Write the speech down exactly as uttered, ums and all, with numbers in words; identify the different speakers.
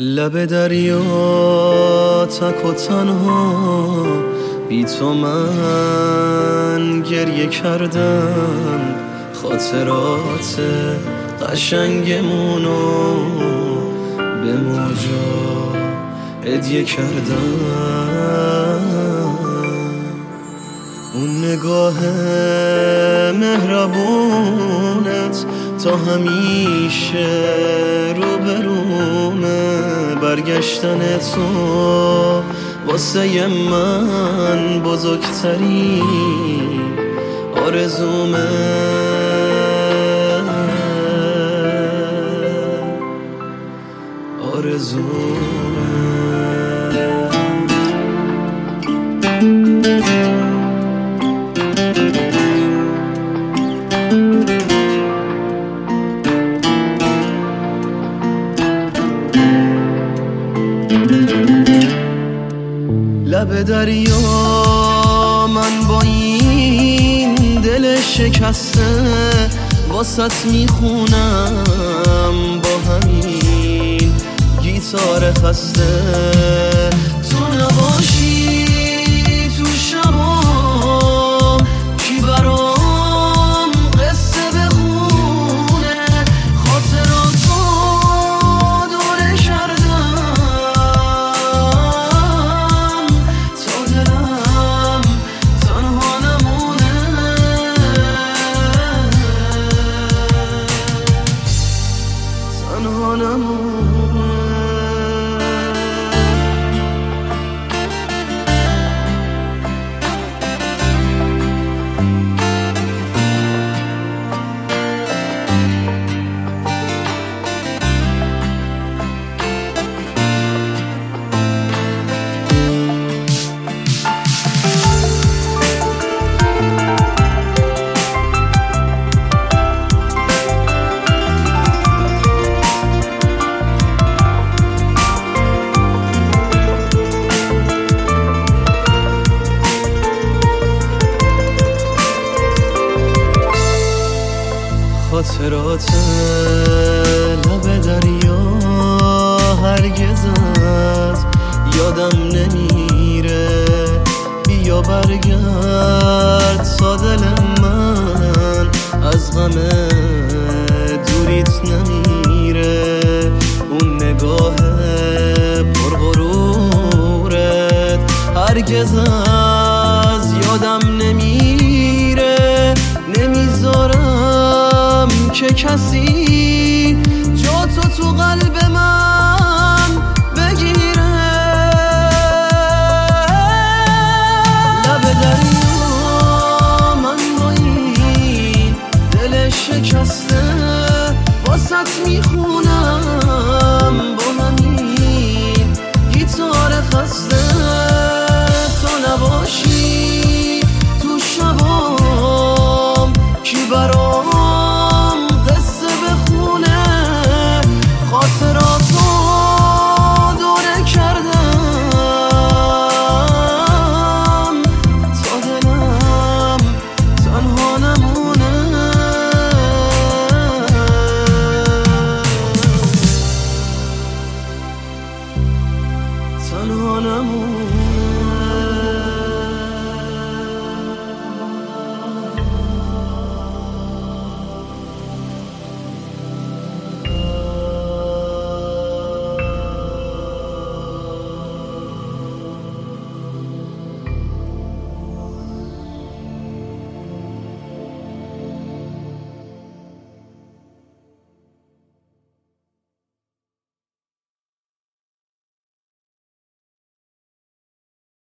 Speaker 1: لب دریا تک و تنها بی تو من گریه کردم، خاطرات قشنگمونو به موجا هدیه کردم. اون نگاه مهربونت تا همیشه روبرومه، برگشتن تو واسه من بزرگترین آرزومه. آرزومه لب دریا من با این دل شکسته واسط میخونم با همین گیتار خسته. تو نباشی تو شبا کی برام قصه بخونه، خاطراتو دوره کردم تا دلم تنها نمونه. تنها نمونه. خاطرات لب دریا هرگزت یادم نمیره، بیا برگرد تا دل من از غم دوریت نمیره. اون نگاه پرغرورت هرگز از یادم نمیره، نمیذارم که کسی